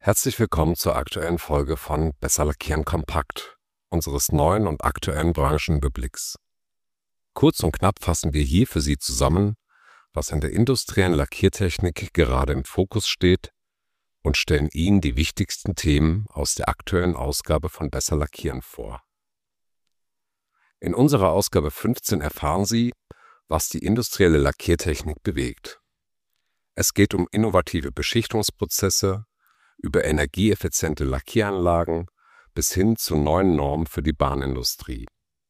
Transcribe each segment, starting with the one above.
Herzlich willkommen zur aktuellen Folge von Besser Lackieren Kompakt, unseres neuen und aktuellen Branchenüberblicks. Kurz und knapp fassen wir hier für Sie zusammen, was in der industriellen Lackiertechnik gerade im Fokus steht und stellen Ihnen die wichtigsten Themen aus der aktuellen Ausgabe von Besser Lackieren vor. In unserer Ausgabe 15 erfahren Sie, was die industrielle Lackiertechnik bewegt. Es geht um innovative Beschichtungsprozesse, über energieeffiziente Lackieranlagen bis hin zu neuen Normen für die Bahnindustrie.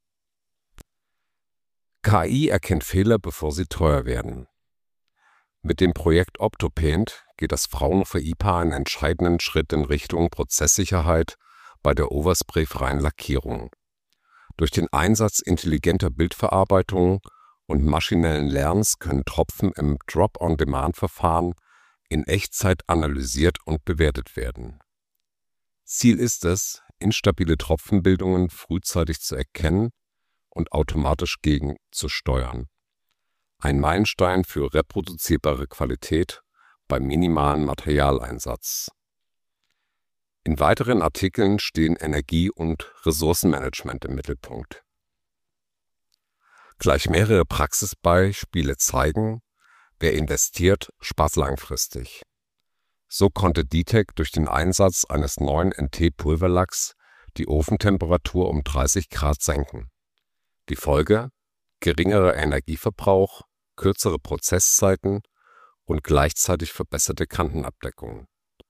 KI erkennt Fehler, bevor sie teuer werden. Mit dem Projekt Optopaint geht das Fraunhofer IPA einen entscheidenden Schritt in Richtung Prozesssicherheit bei der oversprayfreien Lackierung. Durch den Einsatz intelligenter Bildverarbeitung und maschinellen Lernens können Tropfen im Drop-on-Demand-Verfahren in Echtzeit analysiert und bewertet werden. Ziel ist es, instabile Tropfenbildungen frühzeitig zu erkennen und automatisch gegenzusteuern. Ein Meilenstein für reproduzierbare Qualität beim minimalen Materialeinsatz. In weiteren Artikeln stehen Energie- und Ressourcenmanagement im Mittelpunkt. Gleich mehrere Praxisbeispiele zeigen, wer investiert, spart langfristig. So konnte DITEC durch den Einsatz eines neuen NT-Pulverlacks die Ofentemperatur um 30 Grad senken. Die Folge? Geringerer Energieverbrauch, kürzere Prozesszeiten und gleichzeitig verbesserte Kantenabdeckung.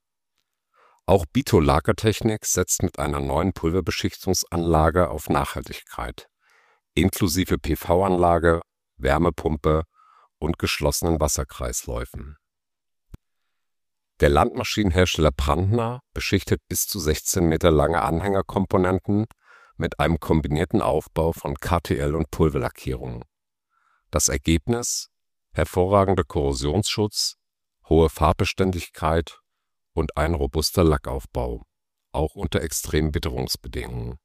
Auch Bito Lagertechnik setzt mit einer neuen Pulverbeschichtungsanlage auf Nachhaltigkeit, inklusive PV-Anlage, Wärmepumpe und geschlossenen Wasserkreisläufen. Der Landmaschinenhersteller Brandner beschichtet bis zu 16 Meter lange Anhängerkomponenten mit einem kombinierten Aufbau von KTL und Pulverlackierung. Das Ergebnis? Hervorragender Korrosionsschutz, hohe Farbbeständigkeit und ein robuster Lackaufbau, auch unter extremen Witterungsbedingungen.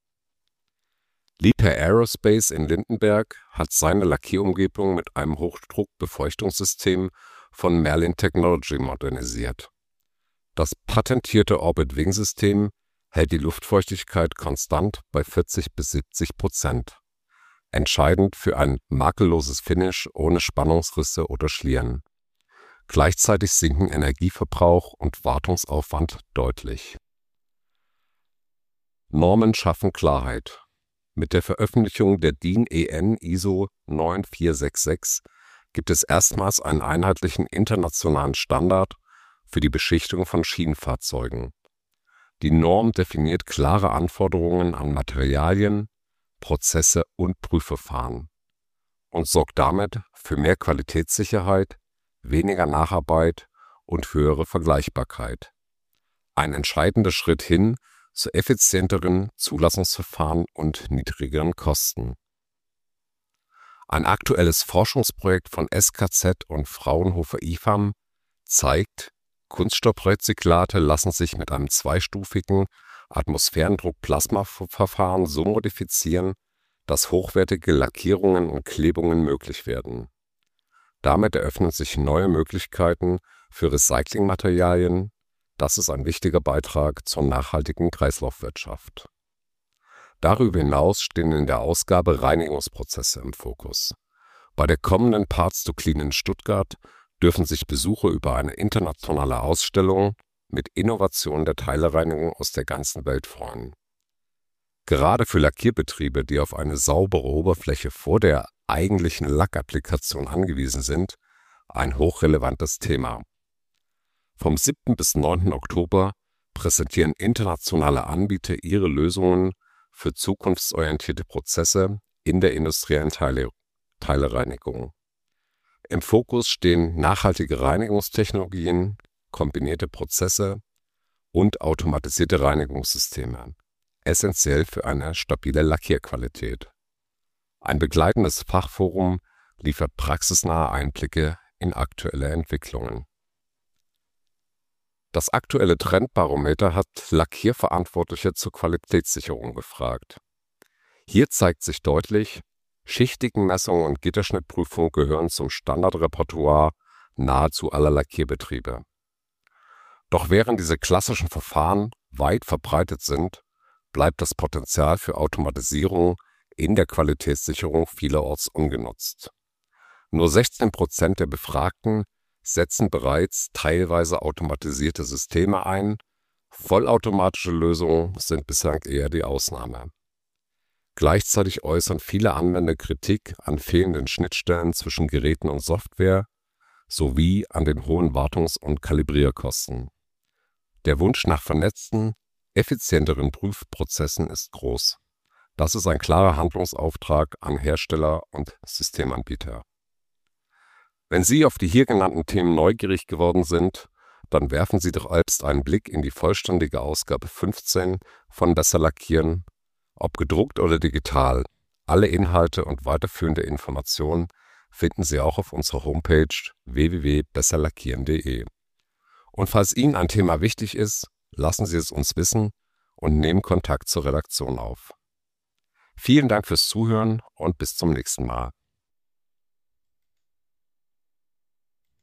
Liebherr Aerospace in Lindenberg hat seine Lackierumgebung mit einem Hochdruckbefeuchtungssystem von Merlin Technology modernisiert. Das patentierte Orbit-Wing-System hält die Luftfeuchtigkeit konstant bei 40-70%. Entscheidend für ein makelloses Finish ohne Spannungsrisse oder Schlieren. Gleichzeitig sinken Energieverbrauch und Wartungsaufwand deutlich. Normen schaffen Klarheit. Mit der Veröffentlichung der DIN EN ISO 9466 gibt es erstmals einen einheitlichen internationalen Standard für die Beschichtung von Schienenfahrzeugen. Die Norm definiert klare Anforderungen an Materialien, Prozesse und Prüfverfahren und sorgt damit für mehr Qualitätssicherheit, weniger Nacharbeit und höhere Vergleichbarkeit. Ein entscheidender Schritt hin zu effizienteren Zulassungsverfahren und niedrigeren Kosten. Ein aktuelles Forschungsprojekt von SKZ und Fraunhofer IFAM zeigt, Kunststoffrezyklate lassen sich mit einem zweistufigen Atmosphärendruck-Plasmaverfahren so modifizieren, dass hochwertige Lackierungen und Klebungen möglich werden. Damit eröffnen sich neue Möglichkeiten für Recyclingmaterialien. Das ist ein wichtiger Beitrag zur nachhaltigen Kreislaufwirtschaft. Darüber hinaus stehen in der Ausgabe Reinigungsprozesse im Fokus. Bei der kommenden Parts to Clean in Stuttgart dürfen sich Besucher über eine internationale Ausstellung mit Innovationen der Teilereinigung aus der ganzen Welt freuen. Gerade für Lackierbetriebe, die auf eine saubere Oberfläche vor der eigentlichen Lackapplikation angewiesen sind, ein hochrelevantes Thema. Vom 7. bis 9. Oktober präsentieren internationale Anbieter ihre Lösungen für zukunftsorientierte Prozesse in der industriellen Teilereinigung. Im Fokus stehen nachhaltige Reinigungstechnologien, kombinierte Prozesse und automatisierte Reinigungssysteme, essentiell für eine stabile Lackierqualität. Ein begleitendes Fachforum liefert praxisnahe Einblicke in aktuelle Entwicklungen. Das aktuelle Trendbarometer hat Lackierverantwortliche zur Qualitätssicherung befragt. Hier zeigt sich deutlich, Schichtigenmessung und Gitterschnittprüfung gehören zum Standardrepertoire nahezu aller Lackierbetriebe. Doch während diese klassischen Verfahren weit verbreitet sind, bleibt das Potenzial für Automatisierung in der Qualitätssicherung vielerorts ungenutzt. Nur 16% der Befragten setzen bereits teilweise automatisierte Systeme ein, vollautomatische Lösungen sind bislang eher die Ausnahme. Gleichzeitig äußern viele Anwender Kritik an fehlenden Schnittstellen zwischen Geräten und Software sowie an den hohen Wartungs- und Kalibrierkosten. Der Wunsch nach vernetzten, effizienteren Prüfprozessen ist groß. Das ist ein klarer Handlungsauftrag an Hersteller und Systemanbieter. Wenn Sie auf die hier genannten Themen neugierig geworden sind, dann werfen Sie doch selbst einen Blick in die vollständige Ausgabe 15 von Besser Lackieren, ob gedruckt oder digital. Alle Inhalte und weiterführende Informationen finden Sie auch auf unserer Homepage www.besserlackieren.de. Und falls Ihnen ein Thema wichtig ist, lassen Sie es uns wissen und nehmen Kontakt zur Redaktion auf. Vielen Dank fürs Zuhören und bis zum nächsten Mal.